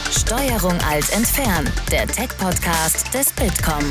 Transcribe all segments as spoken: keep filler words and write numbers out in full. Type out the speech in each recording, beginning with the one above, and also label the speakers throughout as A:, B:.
A: Steuerung Alt entfernen, der Tech-Podcast des Bitkom.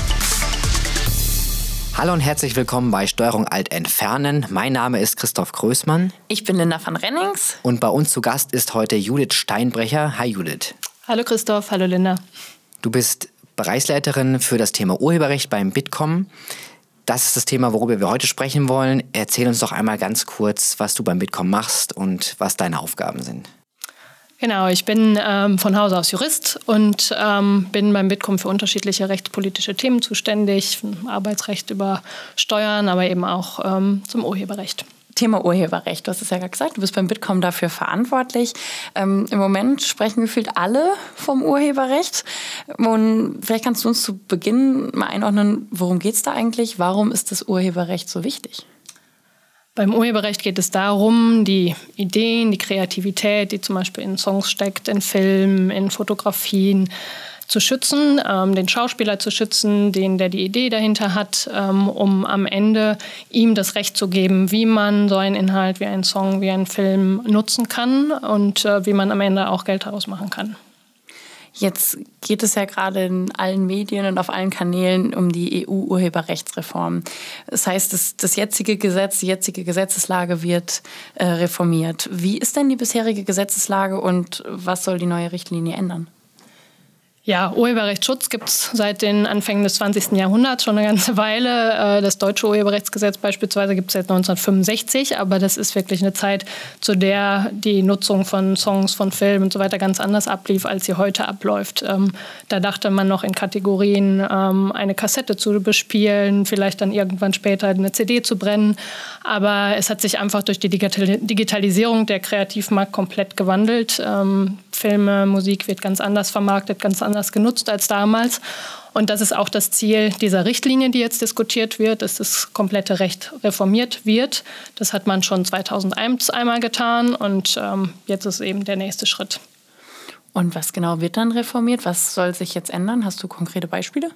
B: Hallo und herzlich willkommen bei Steuerung Alt entfernen. Mein Name ist Christoph Größmann.
C: Ich bin Linda van Rennings.
B: Und bei uns zu Gast ist heute Judith Steinbrecher. Hi Judith.
D: Hallo Christoph, hallo Linda.
B: Du bist Bereichsleiterin für das Thema Urheberrecht beim Bitkom. Das ist das Thema, worüber wir heute sprechen wollen. Erzähl uns doch einmal ganz kurz, was du beim Bitkom machst und was deine Aufgaben sind.
D: Genau, ich bin ähm, von Hause aus Jurist und ähm, bin beim Bitkom für unterschiedliche rechtspolitische Themen zuständig, vom Arbeitsrecht über Steuern, aber eben auch ähm, zum Urheberrecht.
C: Thema Urheberrecht, du hast es ja gerade gesagt, du bist beim Bitkom dafür verantwortlich. Ähm, Im Moment sprechen gefühlt alle vom Urheberrecht. Und vielleicht kannst du uns zu Beginn mal einordnen, worum geht es da eigentlich? Warum ist das Urheberrecht so wichtig?
D: Beim Urheberrecht geht es darum, die Ideen, die Kreativität, die zum Beispiel in Songs steckt, in Filmen, in Fotografien, zu schützen, ähm, den Schauspieler zu schützen, den, der die Idee dahinter hat, ähm, um am Ende ihm das Recht zu geben, wie man so einen Inhalt wie einen Song, wie einen Film nutzen kann und äh, wie man am Ende auch Geld daraus machen kann.
C: Jetzt geht es ja gerade in allen Medien und auf allen Kanälen um die E U-Urheberrechtsreform. Das heißt, das, das jetzige Gesetz, die jetzige Gesetzeslage wird äh, reformiert. Wie ist denn die bisherige Gesetzeslage und was soll die neue Richtlinie ändern?
D: Ja, Urheberrechtsschutz gibt es seit den Anfängen des zwanzigsten Jahrhunderts schon eine ganze Weile. Das deutsche Urheberrechtsgesetz beispielsweise gibt es seit neunzehnhundertfünfundsechzig, aber das ist wirklich eine Zeit, zu der die Nutzung von Songs, von Filmen und so weiter ganz anders ablief, als sie heute abläuft. Ähm, da dachte man noch in Kategorien, ähm, eine Kassette zu bespielen, vielleicht dann irgendwann später eine C D zu brennen. Aber es hat sich einfach durch die Digital- Digitalisierung der Kreativmarkt komplett gewandelt. Ähm, Filme, Musik wird ganz anders vermarktet, ganz anders genutzt als damals. Und das ist auch das Ziel dieser Richtlinie, die jetzt diskutiert wird, dass das komplette Recht reformiert wird. Das hat man schon zweitausendeins einmal getan und ähm, jetzt ist eben der nächste Schritt.
C: Und was genau wird dann reformiert? Was soll sich jetzt ändern? Hast du konkrete Beispiele?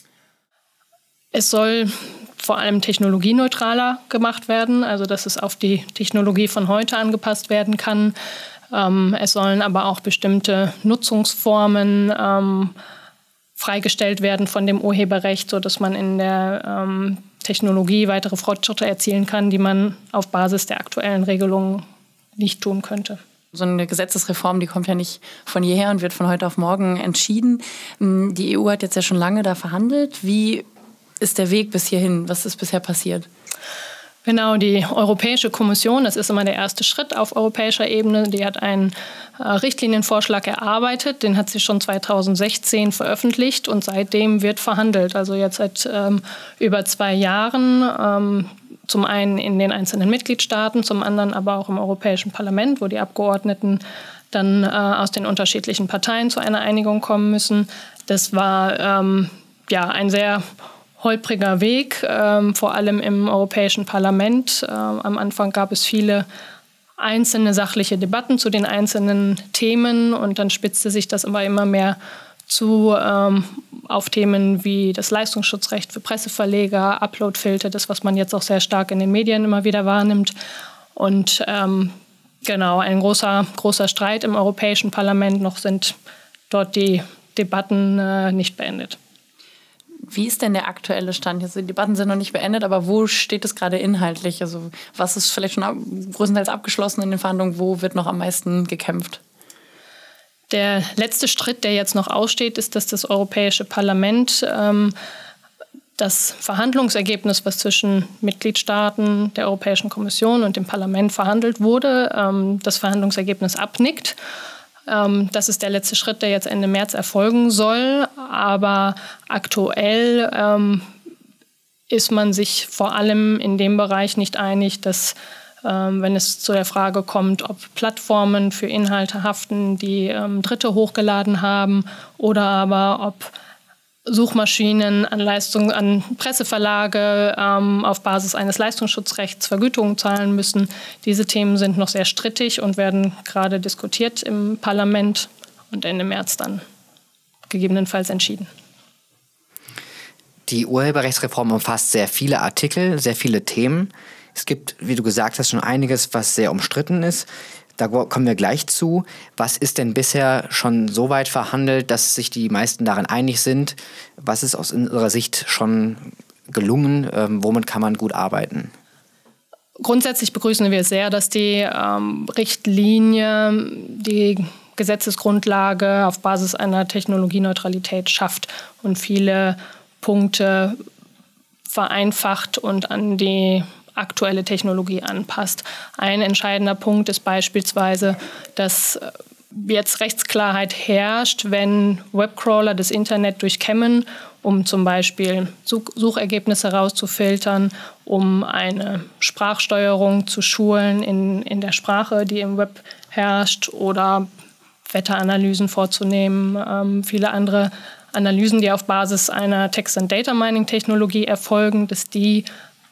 D: Es soll vor allem technologieneutraler gemacht werden, also dass es auf die Technologie von heute angepasst werden kann. Ähm, es sollen aber auch bestimmte Nutzungsformen ähm, freigestellt werden von dem Urheberrecht, sodass man in der ähm, Technologie weitere Fortschritte erzielen kann, die man auf Basis der aktuellen Regelungen nicht tun könnte.
C: So eine Gesetzesreform, die kommt ja nicht von jeher und wird von heute auf morgen entschieden. Die E U hat jetzt ja schon lange da verhandelt. Wie ist der Weg bis hierhin? Was ist bisher passiert?
D: Genau, die Europäische Kommission, das ist immer der erste Schritt auf europäischer Ebene, die hat einen äh, Richtlinienvorschlag erarbeitet, den hat sie schon zweitausendsechzehn veröffentlicht und seitdem wird verhandelt. Also jetzt seit ähm, über zwei Jahren, ähm, zum einen in den einzelnen Mitgliedstaaten, zum anderen aber auch im Europäischen Parlament, wo die Abgeordneten dann äh, aus den unterschiedlichen Parteien zu einer Einigung kommen müssen. Das war ähm, ja ein sehr holpriger Weg, ähm, vor allem im Europäischen Parlament. Ähm, am Anfang gab es viele einzelne sachliche Debatten zu den einzelnen Themen und dann spitzte sich das immer, immer mehr zu ähm, auf Themen wie das Leistungsschutzrecht für Presseverleger, Uploadfilter, das, was man jetzt auch sehr stark in den Medien immer wieder wahrnimmt. Und ähm, genau, ein großer, großer Streit im Europäischen Parlament. Noch sind dort die Debatten äh, nicht beendet.
C: Wie ist denn der aktuelle Stand? Also die Debatten sind noch nicht beendet, aber wo steht es gerade inhaltlich? Also was ist vielleicht schon ab, größtenteils abgeschlossen in den Verhandlungen? Wo wird noch am meisten gekämpft?
D: Der letzte Schritt, der jetzt noch aussteht, ist, dass das Europäische Parlament ähm, das Verhandlungsergebnis, was zwischen Mitgliedstaaten, der Europäischen Kommission und dem Parlament verhandelt wurde, ähm, das Verhandlungsergebnis abnickt. Das ist der letzte Schritt, der jetzt Ende März erfolgen soll. Aber aktuell ähm, ist man sich vor allem in dem Bereich nicht einig, dass, ähm, wenn es zu der Frage kommt, ob Plattformen für Inhalte haften, die ähm, Dritte hochgeladen haben, oder aber ob Suchmaschinen an Leistung, an Presseverlage ähm, auf Basis eines Leistungsschutzrechts Vergütungen zahlen müssen. Diese Themen sind noch sehr strittig und werden gerade diskutiert im Parlament und Ende März dann gegebenenfalls entschieden.
B: Die Urheberrechtsreform umfasst sehr viele Artikel, sehr viele Themen. Es gibt, wie du gesagt hast, schon einiges, was sehr umstritten ist. Da kommen wir gleich zu. Was ist denn bisher schon so weit verhandelt, dass sich die meisten darin einig sind? Was ist aus unserer Sicht schon gelungen? Ähm, womit kann man gut arbeiten?
D: Grundsätzlich begrüßen wir sehr, dass die ähm, Richtlinie die Gesetzesgrundlage auf Basis einer Technologieneutralität schafft und viele Punkte vereinfacht und an die aktuelle Technologie anpasst. Ein entscheidender Punkt ist beispielsweise, dass jetzt Rechtsklarheit herrscht, wenn Webcrawler das Internet durchkämmen, um zum Beispiel Suchergebnisse rauszufiltern, um eine Sprachsteuerung zu schulen in, in der Sprache, die im Web herrscht, oder Wetteranalysen vorzunehmen, ähm, viele andere Analysen, die auf Basis einer Text-and-Data-Mining-Technologie erfolgen, dass die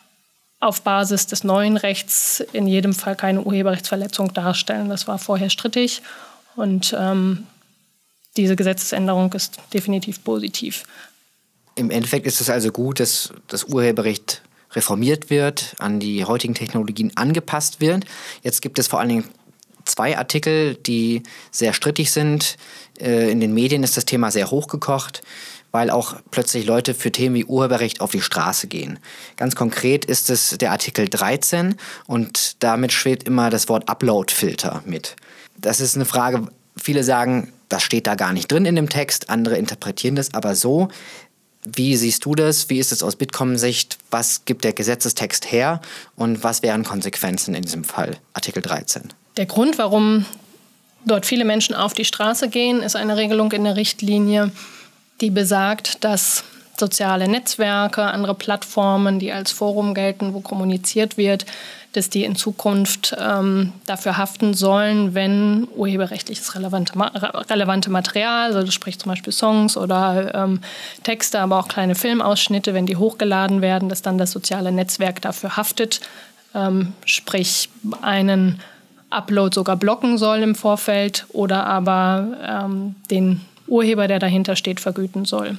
D: auf Basis des neuen Rechts in jedem Fall keine Urheberrechtsverletzung darstellen. Das war vorher strittig und ähm, diese Gesetzesänderung ist definitiv positiv.
B: Im Endeffekt ist es also gut, dass das Urheberrecht reformiert wird, an die heutigen Technologien angepasst wird. Jetzt gibt es vor allen Dingen zwei Artikel, die sehr strittig sind. In den Medien ist das Thema sehr hochgekocht, weil auch plötzlich Leute für Themen wie Urheberrecht auf die Straße gehen. Ganz konkret ist es der Artikel dreizehn und damit schwebt immer das Wort Upload-Filter mit. Das ist eine Frage, viele sagen, das steht da gar nicht drin in dem Text, andere interpretieren das aber so. Wie siehst du das? Wie ist es aus Bitkom-Sicht? Was gibt der Gesetzestext her und was wären Konsequenzen in diesem Fall? Artikel dreizehn.
D: Der Grund, warum dort viele Menschen auf die Straße gehen, ist eine Regelung in der Richtlinie, die besagt, dass soziale Netzwerke, andere Plattformen, die als Forum gelten, wo kommuniziert wird, dass die in Zukunft ähm, dafür haften sollen, wenn urheberrechtliches relevante, relevante Material, also das spricht zum Beispiel Songs oder ähm, Texte, aber auch kleine Filmausschnitte, wenn die hochgeladen werden, dass dann das soziale Netzwerk dafür haftet, ähm, sprich einen Upload sogar blocken soll im Vorfeld oder aber ähm, den Urheber, der dahinter steht, vergüten soll.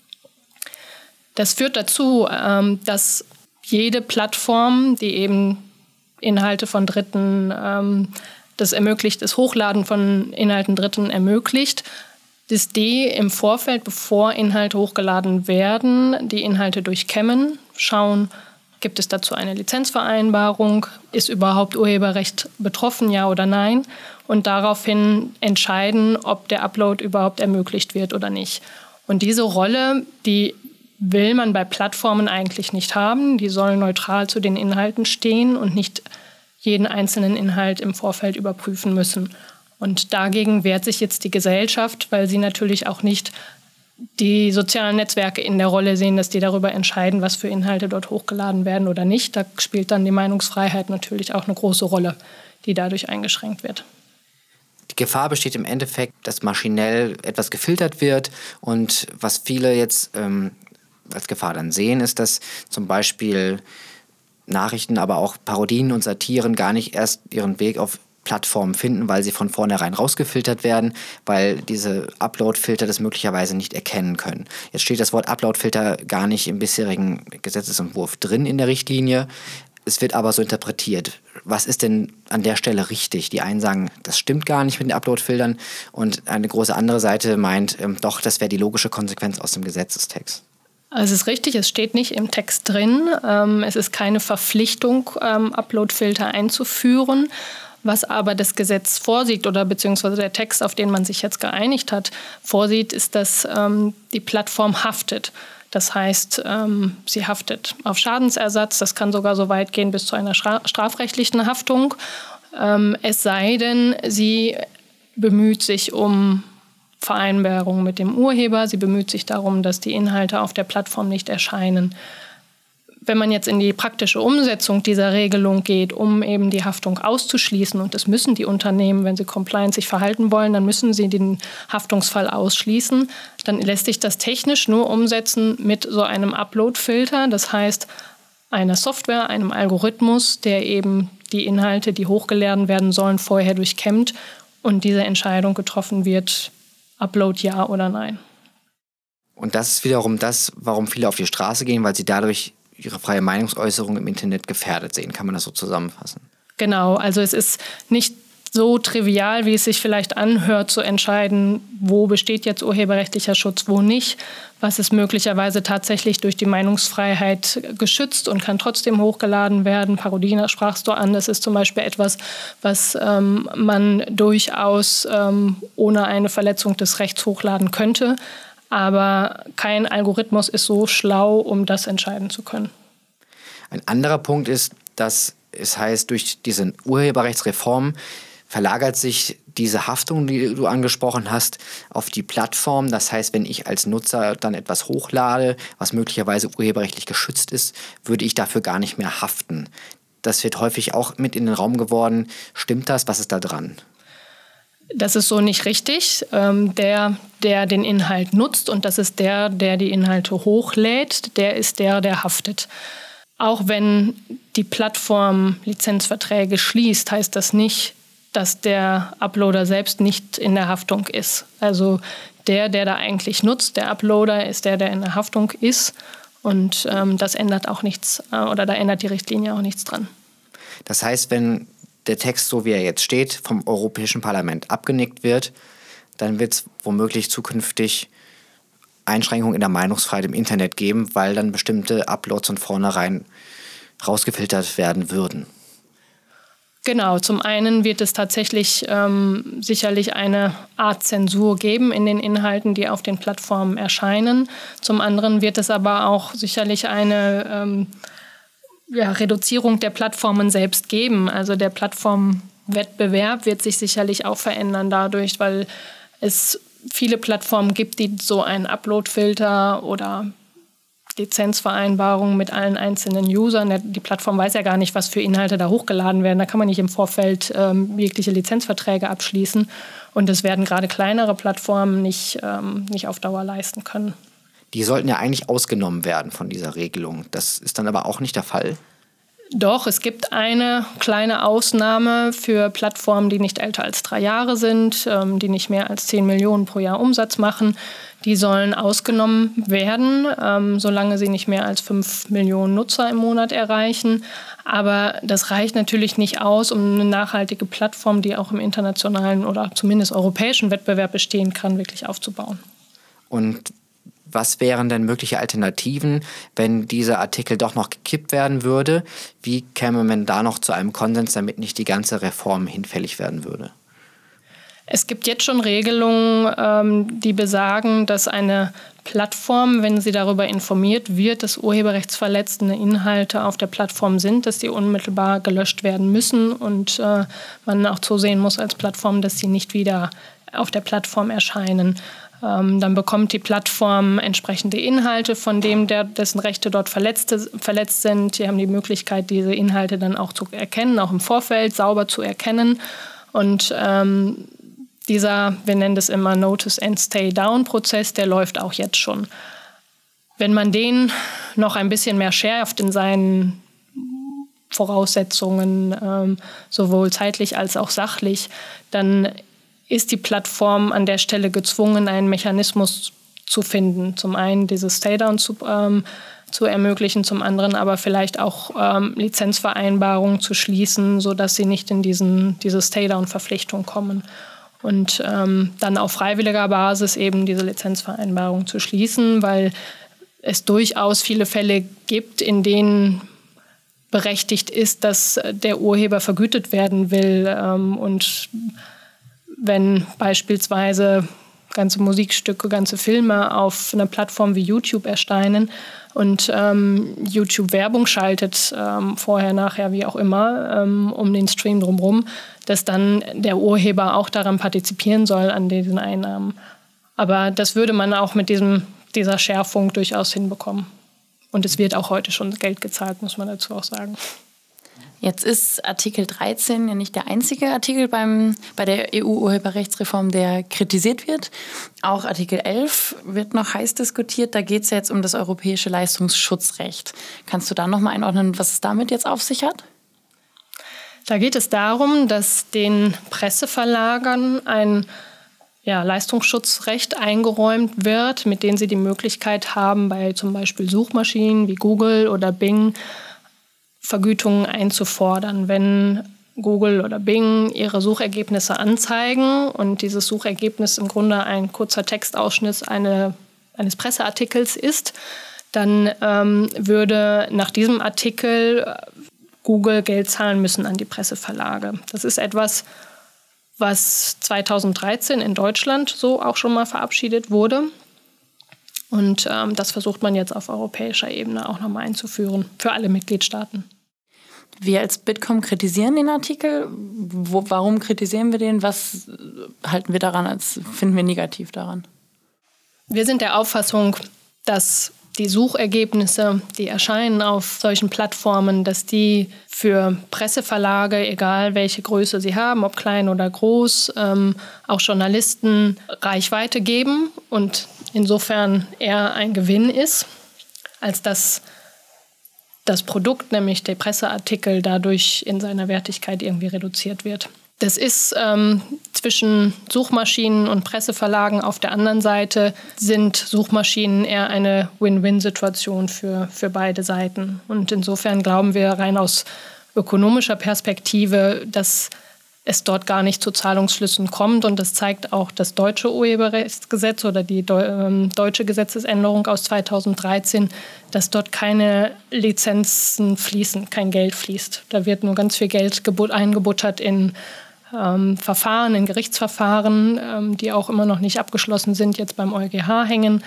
D: Das führt dazu, ähm, dass jede Plattform, die eben Inhalte von Dritten, ähm, das ermöglicht, das Hochladen von Inhalten Dritten ermöglicht, dass die im Vorfeld, bevor Inhalte hochgeladen werden, die Inhalte durchkämmen, schauen, gibt es dazu eine Lizenzvereinbarung, ist überhaupt Urheberrecht betroffen, ja oder nein, und daraufhin entscheiden, ob der Upload überhaupt ermöglicht wird oder nicht. Und diese Rolle, die will man bei Plattformen eigentlich nicht haben. Die sollen neutral zu den Inhalten stehen und nicht jeden einzelnen Inhalt im Vorfeld überprüfen müssen. Und dagegen wehrt sich jetzt die Gesellschaft, weil sie natürlich auch nicht die sozialen Netzwerke in der Rolle sehen, dass die darüber entscheiden, was für Inhalte dort hochgeladen werden oder nicht. Da spielt dann die Meinungsfreiheit natürlich auch eine große Rolle, die dadurch eingeschränkt wird.
B: Die Gefahr besteht im Endeffekt, dass maschinell etwas gefiltert wird und was viele jetzt ähm, als Gefahr dann sehen, ist, dass zum Beispiel Nachrichten, aber auch Parodien und Satiren gar nicht erst ihren Weg auf Plattformen finden, weil sie von vornherein rausgefiltert werden, weil diese Upload-Filter das möglicherweise nicht erkennen können. Jetzt steht das Wort Upload-Filter gar nicht im bisherigen Gesetzesentwurf drin in der Richtlinie. Es wird aber so interpretiert. Was ist denn an der Stelle richtig? Die einen sagen, das stimmt gar nicht mit den Upload-Filtern und eine große andere Seite meint, ähm, doch, das wäre die logische Konsequenz aus dem Gesetzestext.
D: Also es ist richtig, es steht nicht im Text drin. Ähm, es ist keine Verpflichtung, ähm, Upload-Filter einzuführen. Was aber das Gesetz vorsieht oder beziehungsweise der Text, auf den man sich jetzt geeinigt hat, vorsieht, ist, dass ähm, die Plattform haftet. Das heißt, ähm, sie haftet auf Schadensersatz. Das kann sogar so weit gehen bis zu einer stra- strafrechtlichen Haftung. Ähm, es sei denn, sie bemüht sich um Vereinbarung mit dem Urheber. Sie bemüht sich darum, dass die Inhalte auf der Plattform nicht erscheinen. Wenn man jetzt in die praktische Umsetzung dieser Regelung geht, um eben die Haftung auszuschließen, und das müssen die Unternehmen, wenn sie compliant sich verhalten wollen, dann müssen sie den Haftungsfall ausschließen, dann lässt sich das technisch nur umsetzen mit so einem Upload-Filter, das heißt einer Software, einem Algorithmus, der eben die Inhalte, die hochgeladen werden sollen, vorher durchkämmt und diese Entscheidung getroffen wird, Upload ja oder nein.
B: Und das ist wiederum das, warum viele auf die Straße gehen, weil sie dadurch ihre freie Meinungsäußerung im Internet gefährdet sehen. Kann man das so zusammenfassen?
D: Genau, also es ist nicht nicht so trivial, wie es sich vielleicht anhört, zu entscheiden, wo besteht jetzt urheberrechtlicher Schutz, wo nicht. Was ist möglicherweise tatsächlich durch die Meinungsfreiheit geschützt und kann trotzdem hochgeladen werden. Parodien sprachst du an. Das ist zum Beispiel etwas, was ähm, man durchaus ähm, ohne eine Verletzung des Rechts hochladen könnte. Aber kein Algorithmus ist so schlau, um das entscheiden zu können.
B: Ein anderer Punkt ist, dass es heißt, durch diese Urheberrechtsreform verlagert sich diese Haftung, die du angesprochen hast, auf die Plattform. Das heißt, wenn ich als Nutzer dann etwas hochlade, was möglicherweise urheberrechtlich geschützt ist, würde ich dafür gar nicht mehr haften. Das wird häufig auch mit in den Raum geworfen. Stimmt das? Was ist da dran?
D: Das ist so nicht richtig. Ähm, der, der den Inhalt nutzt, und das ist der, der die Inhalte hochlädt, der ist der, der haftet. Auch wenn die Plattform Lizenzverträge schließt, heißt das nicht, dass der Uploader selbst nicht in der Haftung ist. Also der, der da eigentlich nutzt, der Uploader, ist der, der in der Haftung ist. Und ähm, das ändert auch nichts, äh, oder da ändert die Richtlinie auch nichts dran.
B: Das heißt, wenn der Text, so wie er jetzt steht, vom Europäischen Parlament abgenickt wird, dann wird es womöglich zukünftig Einschränkungen in der Meinungsfreiheit im Internet geben, weil dann bestimmte Uploads von vornherein rausgefiltert werden würden.
D: Genau, zum einen wird es tatsächlich ähm, sicherlich eine Art Zensur geben in den Inhalten, die auf den Plattformen erscheinen. Zum anderen wird es aber auch sicherlich eine ähm, ja, Reduzierung der Plattformen selbst geben. Also der Plattformwettbewerb wird sich sicherlich auch verändern dadurch, weil es viele Plattformen gibt, die so einen Upload-Filter oder Lizenzvereinbarungen mit allen einzelnen Usern. Die Plattform weiß ja gar nicht, was für Inhalte da hochgeladen werden. Da kann man nicht im Vorfeld ähm, jegliche Lizenzverträge abschließen. Und das werden gerade kleinere Plattformen nicht, ähm, nicht auf Dauer leisten können.
B: Die sollten ja eigentlich ausgenommen werden von dieser Regelung. Das ist dann aber auch nicht der Fall.
D: Doch, es gibt eine kleine Ausnahme für Plattformen, die nicht älter als drei Jahre sind, ähm, die nicht mehr als zehn Millionen pro Jahr Umsatz machen. Die sollen ausgenommen werden, ähm, solange sie nicht mehr als fünf Millionen Nutzer im Monat erreichen. Aber das reicht natürlich nicht aus, um eine nachhaltige Plattform, die auch im internationalen oder zumindest europäischen Wettbewerb bestehen kann, wirklich aufzubauen.
B: Und was wären denn mögliche Alternativen, wenn dieser Artikel doch noch gekippt werden würde? Wie käme man da noch zu einem Konsens, damit nicht die ganze Reform hinfällig werden würde?
D: Es gibt jetzt schon Regelungen, ähm, die besagen, dass eine Plattform, wenn sie darüber informiert wird, dass urheberrechtsverletzende Inhalte auf der Plattform sind, dass die unmittelbar gelöscht werden müssen und äh, man auch zusehen muss als Plattform, dass sie nicht wieder auf der Plattform erscheinen. Ähm, dann bekommt die Plattform entsprechende Inhalte von dem, der, dessen Rechte dort verletzt, verletzt sind. Die haben die Möglichkeit, diese Inhalte dann auch zu erkennen, auch im Vorfeld sauber zu erkennen. Und ähm, dieser, wir nennen das immer Notice and Stay Down Prozess, der läuft auch jetzt schon. Wenn man den noch ein bisschen mehr schärft in seinen Voraussetzungen, ähm, sowohl zeitlich als auch sachlich, dann ist die Plattform an der Stelle gezwungen, einen Mechanismus zu finden. Zum einen dieses Stay-Down zu, ähm, zu ermöglichen, zum anderen aber vielleicht auch ähm, Lizenzvereinbarungen zu schließen, sodass sie nicht in diesen, diese Stay-Down-Verpflichtung kommen. Und ähm, dann auf freiwilliger Basis eben diese Lizenzvereinbarung zu schließen, weil es durchaus viele Fälle gibt, in denen berechtigt ist, dass der Urheber vergütet werden will. Ähm, und wenn beispielsweise ganze Musikstücke, ganze Filme auf einer Plattform wie YouTube erscheinen und ähm, YouTube Werbung schaltet, ähm, vorher, nachher, wie auch immer, ähm, um den Stream drumherum, dass dann der Urheber auch daran partizipieren soll, an diesen Einnahmen. Aber das würde man auch mit diesem, dieser Schärfung durchaus hinbekommen. Und es wird auch heute schon Geld gezahlt, muss man dazu auch sagen.
C: Jetzt ist Artikel dreizehn ja nicht der einzige Artikel beim, bei der E U-Urheberrechtsreform, der kritisiert wird. Auch Artikel elf wird noch heiß diskutiert. Da geht es ja jetzt um das europäische Leistungsschutzrecht. Kannst du da noch mal einordnen, was es damit jetzt auf sich hat?
D: Da geht es darum, dass den Presseverlagern ein ja, Leistungsschutzrecht eingeräumt wird, mit dem sie die Möglichkeit haben, bei zum Beispiel Suchmaschinen wie Google oder Bing Vergütungen einzufordern, wenn Google oder Bing ihre Suchergebnisse anzeigen und dieses Suchergebnis im Grunde ein kurzer Textausschnitt eine, eines Presseartikels ist, dann ähm, würde nach diesem Artikel Google Geld zahlen müssen an die Presseverlage. Das ist etwas, was zweitausenddreizehn in Deutschland so auch schon mal verabschiedet wurde. Und ähm, das versucht man jetzt auf europäischer Ebene auch nochmal einzuführen für alle Mitgliedstaaten.
C: Wir als Bitkom kritisieren den Artikel. Wo, warum kritisieren wir den? Was halten wir daran, als finden wir negativ daran?
D: Wir sind der Auffassung, dass die Suchergebnisse, die erscheinen auf solchen Plattformen, dass die für Presseverlage, egal welche Größe sie haben, ob klein oder groß, ähm, auch Journalisten Reichweite geben und insofern eher ein Gewinn ist, als dass das Produkt, nämlich der Presseartikel, dadurch in seiner Wertigkeit irgendwie reduziert wird. Das ist ähm, zwischen Suchmaschinen und Presseverlagen auf der anderen Seite sind Suchmaschinen eher eine Win-Win-Situation für, für beide Seiten. Und insofern glauben wir rein aus ökonomischer Perspektive, dass es dort gar nicht zu Zahlungsflüssen kommt. Und das zeigt auch das deutsche Urheberrechtsgesetz oder die Deu- deutsche Gesetzesänderung aus zweitausenddreizehn, dass dort keine Lizenzen fließen, kein Geld fließt. Da wird nur ganz viel Geld gebut- eingebuttert in ähm, Verfahren, in Gerichtsverfahren, ähm, die auch immer noch nicht abgeschlossen sind, jetzt beim EuGH hängen.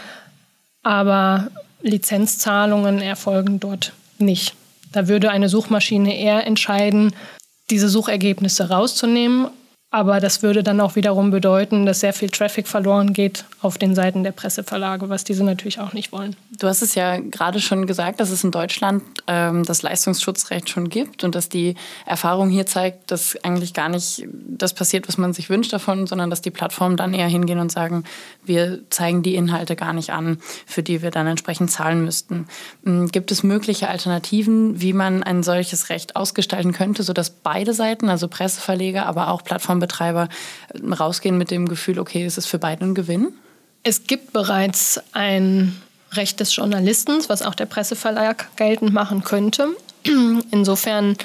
D: Aber Lizenzzahlungen erfolgen dort nicht. Da würde eine Suchmaschine eher entscheiden, diese Suchergebnisse rauszunehmen. Aber das würde dann auch wiederum bedeuten, dass sehr viel Traffic verloren geht auf den Seiten der Presseverlage, was diese natürlich auch nicht wollen.
C: Du hast es ja gerade schon gesagt, dass es in Deutschland ähm, das Leistungsschutzrecht schon gibt und dass die Erfahrung hier zeigt, dass eigentlich gar nicht das passiert, was man sich wünscht davon, sondern dass die Plattformen dann eher hingehen und sagen, wir zeigen die Inhalte gar nicht an, für die wir dann entsprechend zahlen müssten. Ähm, gibt es mögliche Alternativen, wie man ein solches Recht ausgestalten könnte, sodass beide Seiten, also Presseverleger, aber auch Plattformbetreiber, rausgehen mit dem Gefühl, okay, es ist für beide ein Gewinn?
D: Es gibt bereits ein Recht des Journalisten, was auch der Presseverlag geltend machen könnte. Insofern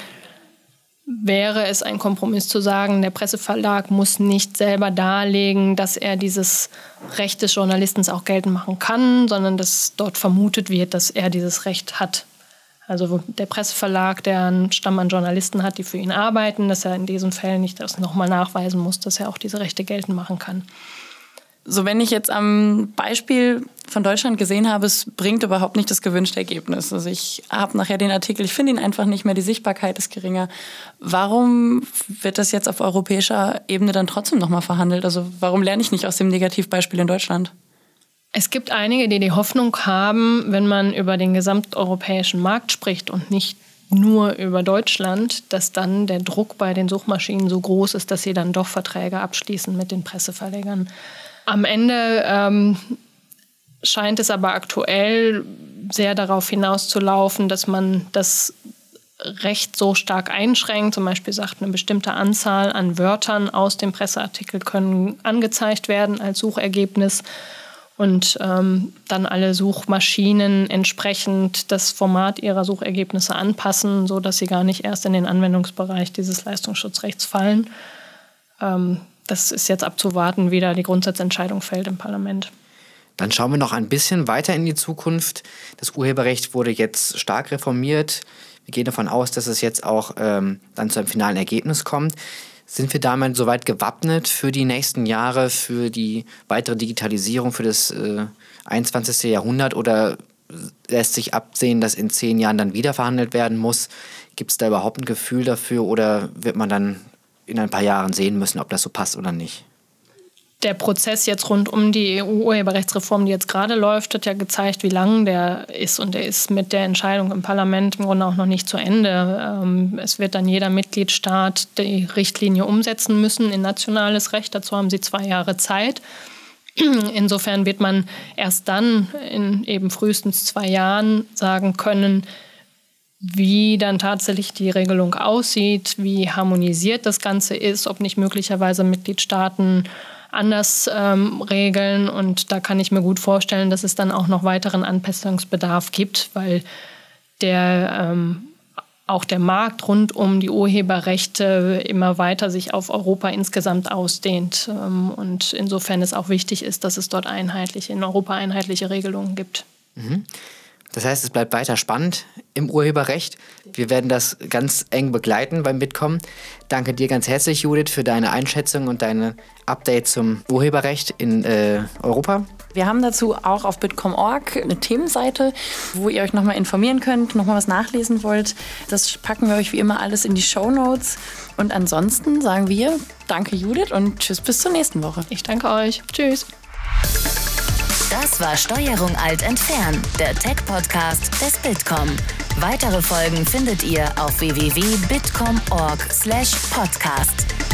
D: wäre es ein Kompromiss zu sagen, der Presseverlag muss nicht selber darlegen, dass er dieses Recht des Journalisten auch geltend machen kann, sondern dass dort vermutet wird, dass er dieses Recht hat. Also der Presseverlag, der einen Stamm an Journalisten hat, die für ihn arbeiten, dass er in diesen Fällen nicht das nochmal nachweisen muss, dass er auch diese Rechte geltend machen kann.
C: So, wenn ich jetzt am Beispiel von Deutschland gesehen habe, es bringt überhaupt nicht das gewünschte Ergebnis. Also ich habe nachher den Artikel, ich finde ihn einfach nicht mehr, die Sichtbarkeit ist geringer. Warum wird das jetzt auf europäischer Ebene dann trotzdem nochmal verhandelt? Also warum lerne ich nicht aus dem Negativbeispiel in Deutschland?
D: Es gibt einige, die die Hoffnung haben, wenn man über den gesamteuropäischen Markt spricht und nicht nur über Deutschland, dass dann der Druck bei den Suchmaschinen so groß ist, dass sie dann doch Verträge abschließen mit den Presseverlegern. Am Ende ähm, scheint es aber aktuell sehr darauf hinauszulaufen, dass man das Recht so stark einschränkt. Zum Beispiel sagt, eine bestimmte Anzahl an Wörtern aus dem Presseartikel können angezeigt werden als Suchergebnis. Und ähm, dann alle Suchmaschinen entsprechend das Format ihrer Suchergebnisse anpassen, sodass sie gar nicht erst in den Anwendungsbereich dieses Leistungsschutzrechts fallen. Ähm, das ist jetzt abzuwarten, wie da die Grundsatzentscheidung fällt im Parlament.
B: Dann schauen wir noch ein bisschen weiter in die Zukunft. Das Urheberrecht wurde jetzt stark reformiert. Wir gehen davon aus, dass es jetzt auch ähm, dann zu einem finalen Ergebnis kommt. Sind wir damit soweit gewappnet für die nächsten Jahre, für die weitere Digitalisierung, für das äh, einundzwanzigste Jahrhundert? Oder lässt sich absehen, dass in zehn Jahren dann wieder verhandelt werden muss? Gibt es da überhaupt ein Gefühl dafür oder wird man dann in ein paar Jahren sehen müssen, ob das so passt oder nicht?
D: Der Prozess jetzt rund um die E U-Urheberrechtsreform, die jetzt gerade läuft, hat ja gezeigt, wie lang der ist. Und der ist mit der Entscheidung im Parlament im Grunde auch noch nicht zu Ende. Es wird dann jeder Mitgliedstaat die Richtlinie umsetzen müssen in nationales Recht. Dazu haben sie zwei Jahre Zeit. Insofern wird man erst dann in eben frühestens zwei Jahren sagen können, wie dann tatsächlich die Regelung aussieht, wie harmonisiert das Ganze ist, ob nicht möglicherweise Mitgliedstaaten anders ähm, regeln. Und da kann ich mir gut vorstellen, dass es dann auch noch weiteren Anpassungsbedarf gibt, weil der ähm, auch der Markt rund um die Urheberrechte immer weiter sich auf Europa insgesamt ausdehnt. Und insofern es auch wichtig ist, dass es dort einheitliche, in Europa einheitliche Regelungen gibt.
B: Mhm. Das heißt, es bleibt weiter spannend im Urheberrecht. Wir werden das ganz eng begleiten beim Bitkom. Danke dir ganz herzlich, Judith, für deine Einschätzung und deine Updates zum Urheberrecht in äh, Europa.
C: Wir haben dazu auch auf bitkom punkt org eine Themenseite, wo ihr euch nochmal informieren könnt, nochmal was nachlesen wollt. Das packen wir euch wie immer alles in die Shownotes. Und ansonsten sagen wir danke, Judith, und tschüss bis zur nächsten Woche.
D: Ich danke euch. Tschüss.
A: Das war Steuerung Alt entfernen, der Tech-Podcast des Bitkom. Weitere Folgen findet ihr auf w w w punkt bitkom punkt org slash podcast.